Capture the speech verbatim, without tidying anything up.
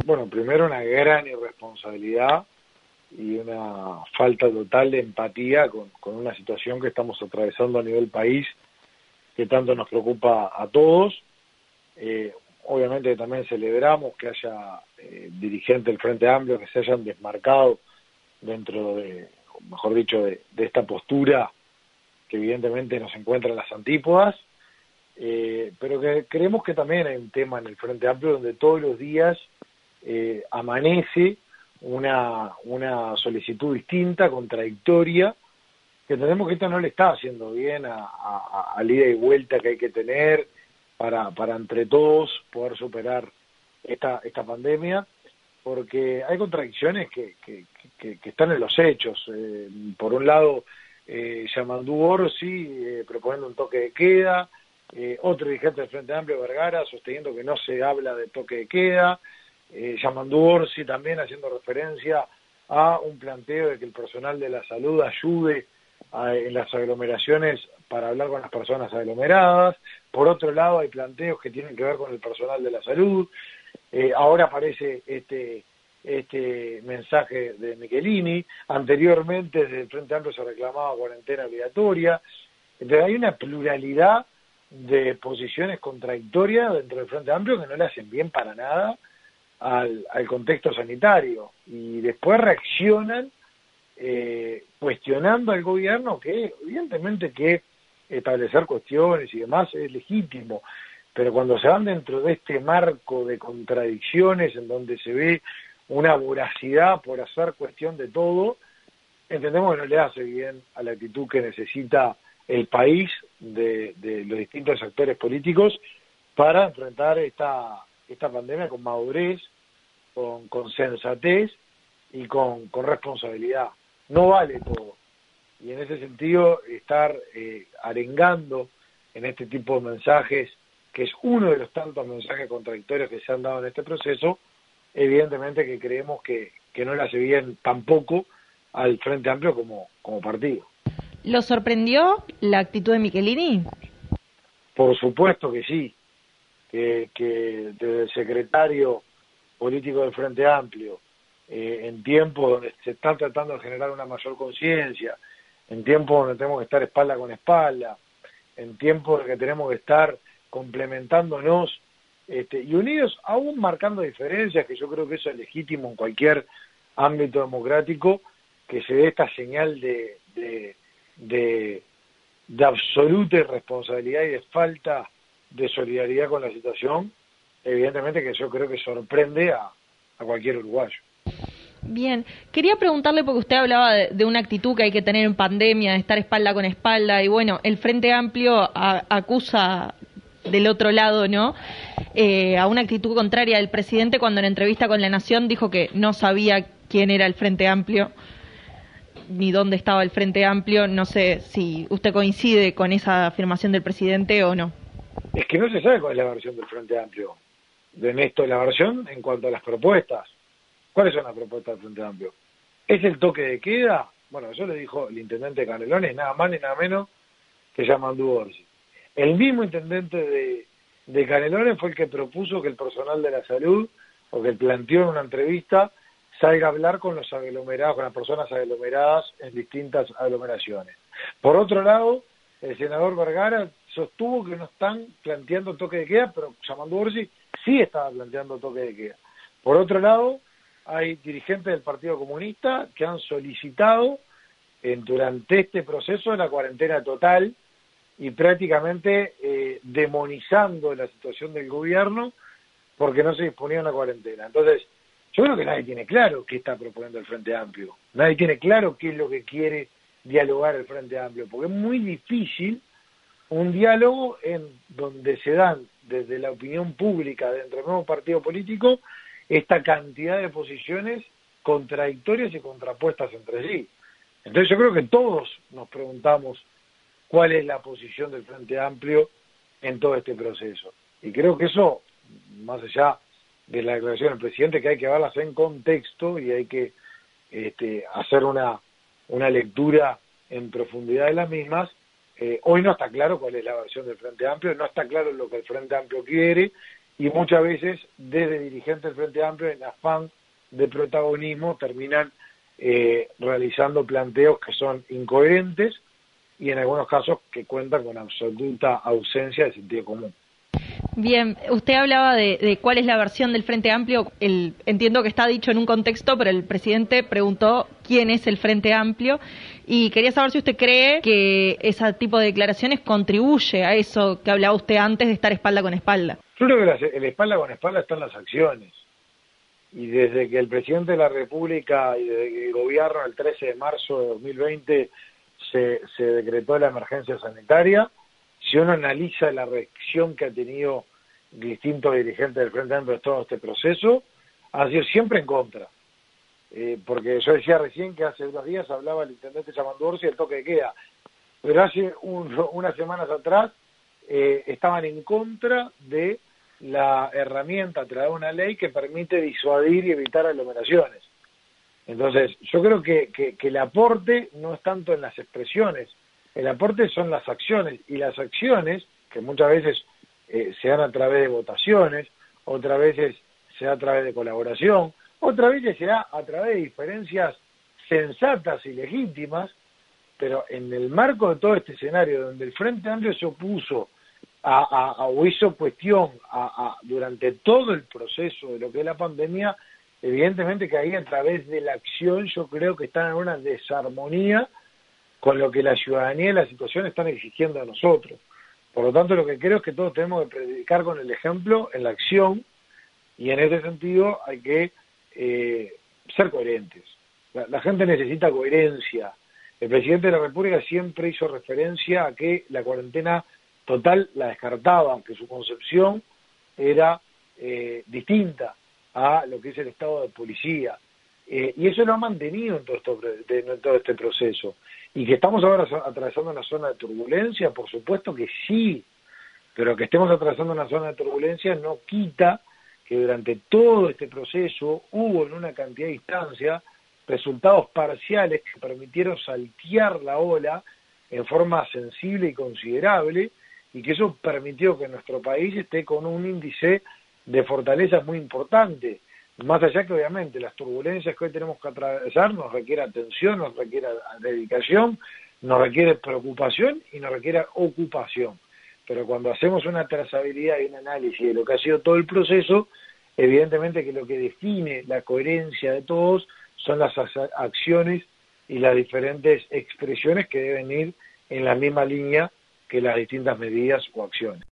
Bueno, primero una gran irresponsabilidad y una falta total de empatía con, con una situación que estamos atravesando a nivel país, que tanto nos preocupa a todos. Eh, obviamente también celebramos que haya eh, dirigentes del Frente Amplio que se hayan desmarcado dentro de, mejor dicho, de, de esta postura que evidentemente nos encuentra en las antípodas, eh, pero que creemos que también hay un tema en el Frente Amplio donde todos los días eh, amanece una, una solicitud distinta, contradictoria, que entendemos que esto no le está haciendo bien a, a, a la ida y vuelta que hay que tener para, para entre todos poder superar esta, esta pandemia, porque hay contradicciones que, que, que, que están en los hechos. Eh, por un lado, eh, Yamandú Orsi eh, proponiendo un toque de queda, eh, otro dirigente del Frente Amplio, Vergara, sosteniendo que no se habla de toque de queda, eh, Yamandú Orsi también haciendo referencia a un planteo de que el personal de la salud ayude a, en las aglomeraciones para hablar con las personas aglomeradas. Por otro lado, hay planteos que tienen que ver con el personal de la salud. Eh, ahora aparece este, este mensaje de Michelini. Anteriormente, desde el Frente Amplio se reclamaba cuarentena obligatoria. Entonces hay una pluralidad de posiciones contradictorias dentro del Frente Amplio que no le hacen bien para nada al, al contexto sanitario. Y después reaccionan eh, cuestionando al gobierno, que evidentemente que establecer cuestiones y demás es legítimo, pero cuando se van dentro de este marco de contradicciones en donde se ve una voracidad por hacer cuestión de todo, entendemos que no le hace bien a la actitud que necesita el país de, de los distintos actores políticos para enfrentar esta, esta pandemia con madurez, con, con sensatez y con, con responsabilidad. No vale todo. Y en ese sentido, estar eh, arengando en este tipo de mensajes, que es uno de los tantos mensajes contradictorios que se han dado en este proceso, evidentemente que creemos que, que no le hace bien tampoco al Frente Amplio como, como partido. ¿Lo sorprendió la actitud de Michelini? Por supuesto que sí, que, que desde el secretario político del Frente Amplio, eh, en tiempos donde se está tratando de generar una mayor conciencia, en tiempos donde tenemos que estar espalda con espalda, en tiempos en que tenemos que estar complementándonos este, y unidos, aún marcando diferencias, que yo creo que eso es legítimo en cualquier ámbito democrático, que se dé esta señal de, de, de, de absoluta irresponsabilidad y de falta de solidaridad con la situación, evidentemente que yo creo que sorprende a, a cualquier uruguayo. Bien, quería preguntarle, porque usted hablaba de, de una actitud que hay que tener en pandemia, de estar espalda con espalda, y bueno, el Frente Amplio a, acusa del otro lado, ¿no?, eh, a una actitud contraria del presidente cuando en entrevista con La Nación dijo que no sabía quién era el Frente Amplio, ni dónde estaba el Frente Amplio. No sé si usted coincide con esa afirmación del presidente o no. Es que no se sabe cuál es la versión del Frente Amplio. De Néstor, la versión en cuanto a las propuestas. ¿Cuáles son las propuestas del Frente Amplio? ¿Es el toque de queda? Bueno, eso le dijo el intendente Canelones, nada más ni nada menos que Yamandú Orsi. El mismo intendente de, de Canelones fue el que propuso que el personal de la salud, o que planteó en una entrevista, salga a hablar con los aglomerados, con las personas aglomeradas en distintas aglomeraciones. Por otro lado, el senador Vergara sostuvo que no están planteando toque de queda, pero Yamandú Orsi sí estaba planteando toque de queda. Por otro lado, hay dirigentes del Partido Comunista que han solicitado en, durante este proceso la cuarentena total y prácticamente eh, demonizando la situación del gobierno porque no se disponía una cuarentena. Entonces, yo creo que nadie tiene claro qué está proponiendo el Frente Amplio. Nadie tiene claro qué es lo que quiere dialogar el Frente Amplio, porque es muy difícil un diálogo en donde se dan desde la opinión pública dentro del nuevo partido político esta cantidad de posiciones contradictorias y contrapuestas entre sí. Entonces yo creo que todos nos preguntamos cuál es la posición del Frente Amplio en todo este proceso. Y creo que eso, más allá de la declaración del presidente, que hay que verlas en contexto y hay que este, hacer una, una lectura en profundidad de las mismas, eh, hoy no está claro cuál es la versión del Frente Amplio, no está claro lo que el Frente Amplio quiere, y muchas veces desde dirigentes del Frente Amplio en afán de protagonismo terminan eh, realizando planteos que son incoherentes y en algunos casos que cuentan con absoluta ausencia de sentido común. Bien, usted hablaba de, de cuál es la versión del Frente Amplio. El, entiendo que está dicho en un contexto, pero el presidente preguntó quién es el Frente Amplio y quería saber si usted cree que ese tipo de declaraciones contribuye a eso que hablaba usted antes de estar espalda con espalda. Yo creo que la, el espalda con espalda están las acciones. Y desde que el presidente de la República y desde que el gobierno el trece de marzo de dos mil veinte se, se decretó la emergencia sanitaria, si uno analiza la reacción que ha tenido distintos dirigentes del Frente Amplio de todo este proceso, ha sido siempre en contra. Eh, porque yo decía recién que hace unos días hablaba el intendente Yamandu Orsi del toque de queda, pero hace un, unas semanas atrás eh, estaban en contra de la herramienta a través de una ley que permite disuadir y evitar aglomeraciones. Entonces, yo creo que, que, que el aporte no es tanto en las expresiones, el aporte son las acciones, y las acciones, que muchas veces eh, se dan a través de votaciones, otras veces se da a través de colaboración, otras veces se da a través de diferencias sensatas y legítimas, pero en el marco de todo este escenario donde el Frente Amplio se opuso a, a, a, o hizo cuestión a, a, durante todo el proceso de lo que es la pandemia, evidentemente que ahí a través de la acción yo creo que están en una desarmonía con lo que la ciudadanía y la situación están exigiendo a nosotros. Por lo tanto, lo que creo es que todos tenemos que predicar con el ejemplo en la acción, y en ese sentido hay que eh, ser coherentes. La, la gente necesita coherencia. El presidente de la República siempre hizo referencia a que la cuarentena total la descartaba, que su concepción era eh, distinta a lo que es el estado de policía. Eh, y eso lo ha mantenido en todo, esto, de, en todo este proceso. Y que estamos ahora atravesando una zona de turbulencia, por supuesto que sí, pero que estemos atravesando una zona de turbulencia no quita que durante todo este proceso hubo en una cantidad de instancias resultados parciales que permitieron saltear la ola en forma sensible y considerable, y que eso permitió que nuestro país esté con un índice de fortaleza muy importante. Más allá que obviamente las turbulencias que hoy tenemos que atravesar nos requiere atención, nos requiere dedicación, nos requiere preocupación y nos requiere ocupación. Pero cuando hacemos una trazabilidad y un análisis de lo que ha sido todo el proceso, evidentemente que lo que define la coherencia de todos son las acciones y las diferentes expresiones que deben ir en la misma línea que las distintas medidas o acciones.